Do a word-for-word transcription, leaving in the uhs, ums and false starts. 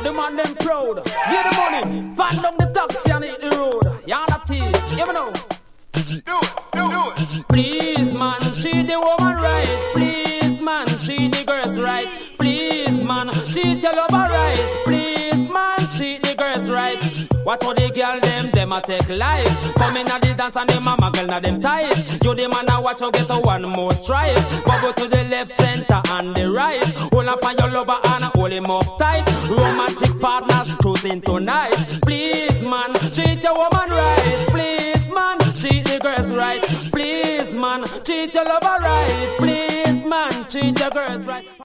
the man them proud. Give the money, fan down the taxi and hit the road. Y'all not tea, you know. Do it, do it, do it. Please, man, treat the woman right. Please, man, treat the girls right. Please, man, treat your lover right. Please, man, treat the girls right. What all the girl them, them a take life. Come in at the dance and them a muggle na them tight. You the man a watch you get a one more stripe. Bubble to the left, center and the right. Hold up on your lover and hold him up tight. Romantic partners cruising tonight. Please, man, treat your woman right. Please, man, treat the girls right. Please, man, treat your lover right. Please, man, treat your girls right.